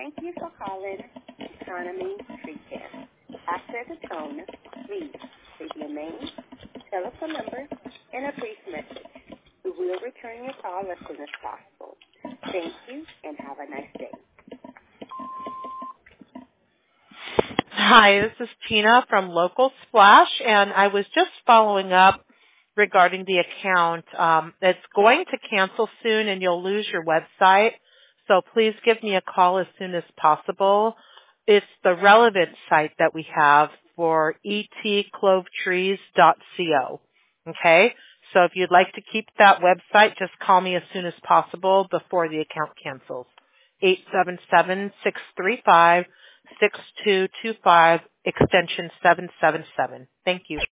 Thank you for calling Economy Tree Care. After the tone, please leave your name, telephone number, and a brief message. We will return your call as soon as possible. Thank you and have a nice day. Hi, this is Tina from Local Splash, and I was just following up regarding the account. It's going to cancel soon, and you'll lose your website, so please give me a call as soon as possible. It's the relevant site that we have for etclovetrees.co. Okay? So if you'd like to keep that website, just call me as soon as possible before the account cancels. 877-635-6225, extension 777. Thank you.